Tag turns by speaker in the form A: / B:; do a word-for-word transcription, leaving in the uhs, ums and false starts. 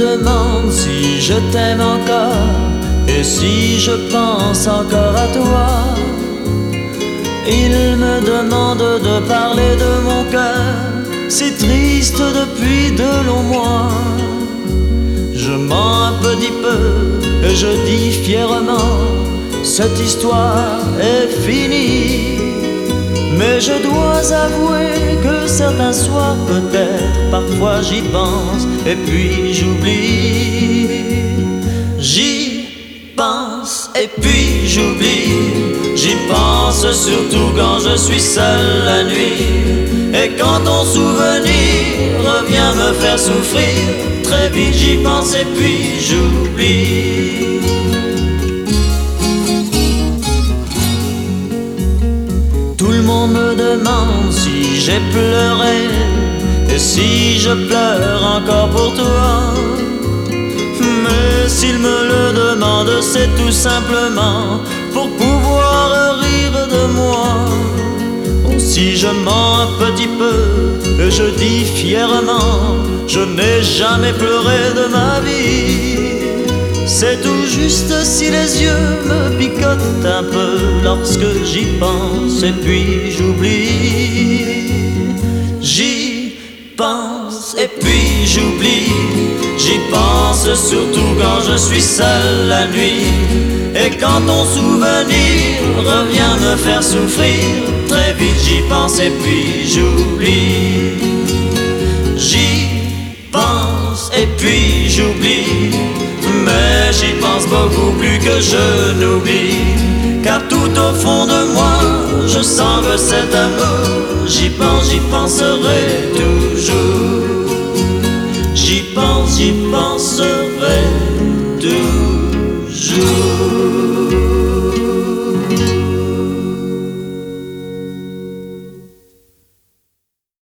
A: demande si je t'aime encore et si je pense encore à toi. Il me demande de parler de mon cœur, si triste depuis de longs mois. Je mens un petit peu et je dis fièrement, cette histoire est finie. Mais je dois avouer que certains soirs peut-être, parfois j'y pense et puis j'oublie. J'y pense et puis j'oublie. J'y pense surtout quand je suis seul la nuit. Et quand ton souvenir revient me faire souffrir, très vite j'y pense et puis j'oublie. Tout le monde me demande si j'ai pleuré et si je pleure encore pour toi. Mais s'il me le demande, c'est tout simplement pour pouvoir rire de moi. Si je mens un petit peu, je dis fièrement, je n'ai jamais pleuré de ma vie. C'est tout juste si les yeux me picotent un peu lorsque j'y pense et puis j'oublie. J'y pense et puis j'oublie. J'y pense surtout quand je suis seul la nuit. Et quand ton souvenir revient me faire souffrir, très vite j'y pense et puis j'oublie. J'y pense et puis j'oublie. Mais j'y pense beaucoup plus que je n'oublie. Car tout au fond de moi, je sens que cet amour, j'y pense, j'y penserai toujours. J'y pense, j'y penserai.